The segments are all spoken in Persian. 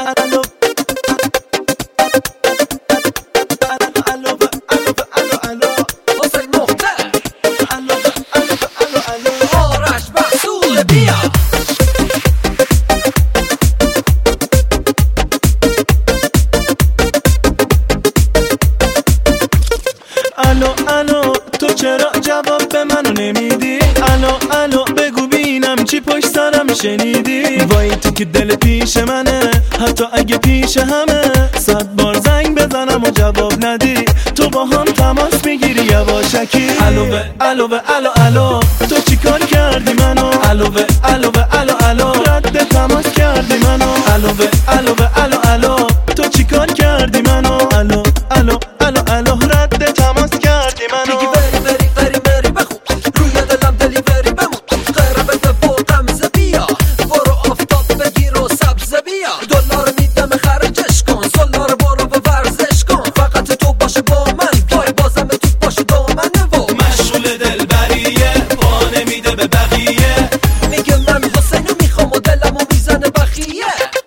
الو تو چرا جواب به منو نمیدی؟ الو بگو بینم چی پشت سرم شنیدی؟ وای تو که دل پیش منه، حتی اگه پیش همه 100 بار زنگ بزنم و جواب ندی. تو با هم تماس میگیری یواشکی. الو تو چی کار کردی منو؟ الو رد تماس کردی منو. الو تو چی کار کردی منو؟ الو رد تماس کردی منو. میگی بری بخون روی دلم دلی بری بمون. خیره بده فوقم بیا برو آفتاب بگیر و سبز بیا. دلار میدم خرجش کن، سلار برو و ورزش کن. فقط تو باشه با من، وای بازم تو باشه دامنه و مشغول دلبریه، پا نمیده به بقیه. میگه من حسینو میخوام و دلمو میزنه بخیه.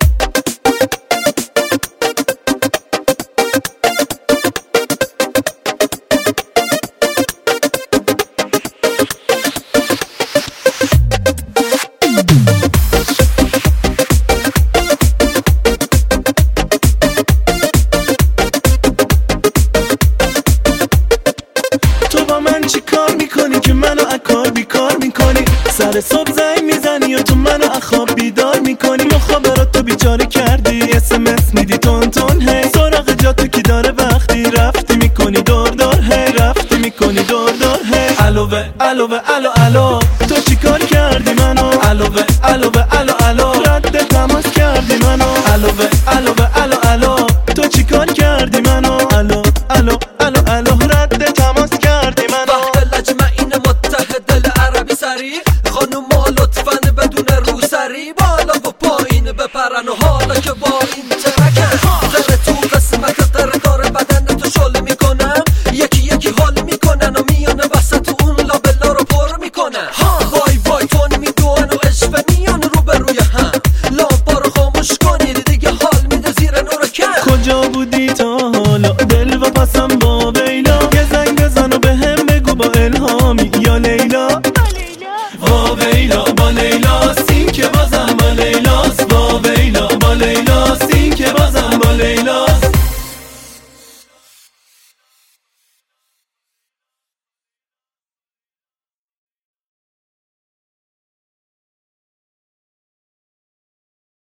چی کار میکنی که منو اکار بیکار میکنی؟ سر صبح زنگ میزنی و تو منو اخواب بیدار میکنی. مخابراتو بیچاره کردی، SMS میدی تون هی. سراغ جاتو کی داره وقتی رفتی میکنی دور هی. رفتی میکنی دور هی. الو